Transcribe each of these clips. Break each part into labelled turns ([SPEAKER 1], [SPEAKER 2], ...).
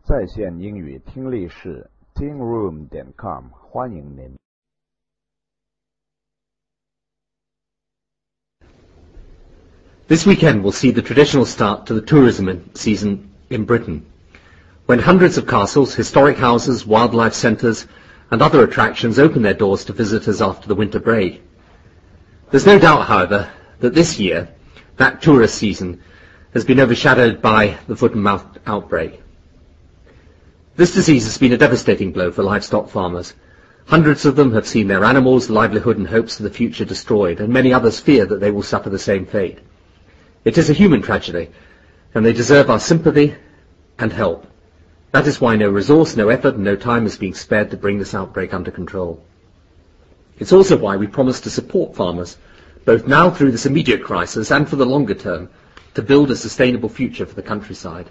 [SPEAKER 1] 在线英语听力室 tingroom.com 欢迎您。
[SPEAKER 2] This weekend will see the traditional start to the tourism season in Britain, when hundreds of castles, historic houses, wildlife centres and other attractions open their doors to visitors after the winter break. There's no doubt, however, that this year, that tourist season has been overshadowed by the foot and mouth outbreak. This disease has been a devastating blow for livestock farmers. Hundreds of them have seen their animals, livelihood and hopes for the future destroyed, and many others fear that they will suffer the same fate. It is a human tragedy, and they deserve our sympathy and help. That is why no resource, no effort and no time is being spared to bring this outbreak under control. It's also why we promise to support farmers, both now through this immediate crisis and for the longer term, to build a sustainable future for the countryside.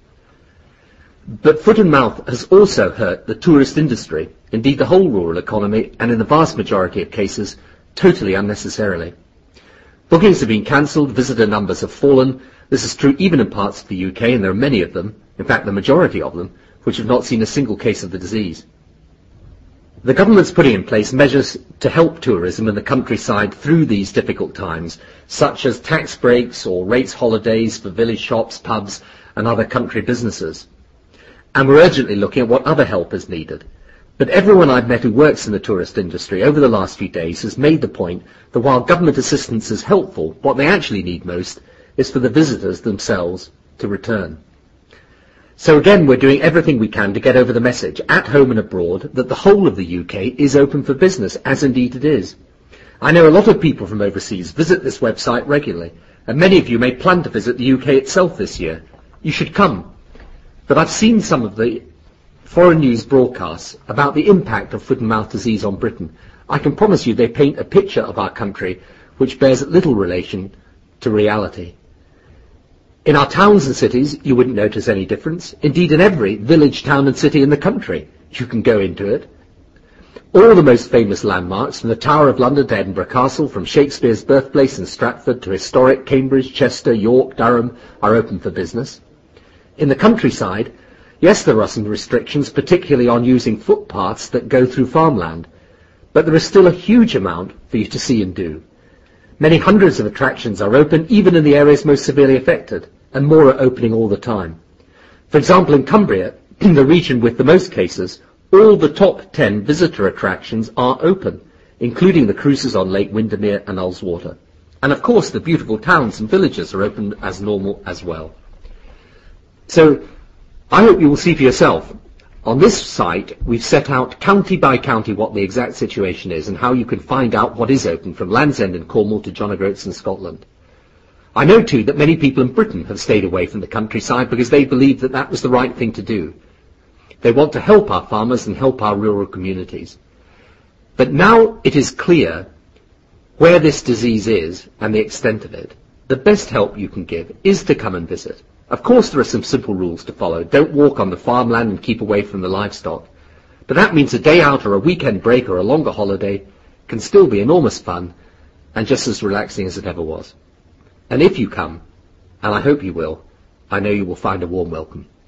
[SPEAKER 2] But foot and mouth has also hurt the tourist industry, indeed the whole rural economy, and in the vast majority of cases, totally unnecessarily. Bookings have been cancelled, visitor numbers have fallen. This is true even in parts of the UK, and there are many of them, in fact the majority of them, which have not seen a single case of the disease. The government's putting in place measures to help tourism in the countryside through these difficult times, such as tax breaks or rates holidays for village shops, pubs and other country businesses. And we're urgently looking at what other help is needed. But everyone I've met who works in the tourist industry over the last few days has made the point that while government assistance is helpful, what they actually need most is for the visitors themselves to return. So again, we're doing everything we can to get over the message, at home and abroad, that the whole of the UK is open for business, as indeed it is. I know a lot of people from overseas visit this website regularly, and many of you may plan to visit the UK itself this year. You should come. But I've seen some of the foreign news broadcasts about the impact of foot and mouth disease on Britain. I can promise you they paint a picture of our country which bears little relation to reality. In our towns and cities, you wouldn't notice any difference. Indeed, in every village, town and city in the country, you can go into it. All the most famous landmarks, from the Tower of London to Edinburgh Castle, from Shakespeare's birthplace in Stratford to historic Cambridge, Chester, York, Durham, are open for business. In the countryside, yes, there are some restrictions, particularly on using footpaths that go through farmland, but there is still a huge amount for you to see and do. Many hundreds of attractions are open, even in the areas most severely affected, and more are opening all the time. For example, in Cumbria, the region with the most cases, all the top 10 visitor attractions are open, including the cruises on Lake Windermere and Ullswater. And of course, the beautiful towns and villages are open as normal as well. So, I hope you will see for yourself. On this site, we've set out county by county what the exact situation is and how you can find out what is open from Land's End in Cornwall to John O'Groats in Scotland. I know too that many people in Britain have stayed away from the countryside because they believe that that was the right thing to do. They want to help our farmers and help our rural communities. But now it is clear where this disease is and the extent of it. The best help you can give is to come and visit. Of course there are some simple rules to follow. Don't walk on the farmland and keep away from the livestock. But that means a day out or a weekend break or a longer holiday can still be enormous fun and just as relaxing as it ever was. And if you come, and I hope you will, I know you will find a warm welcome.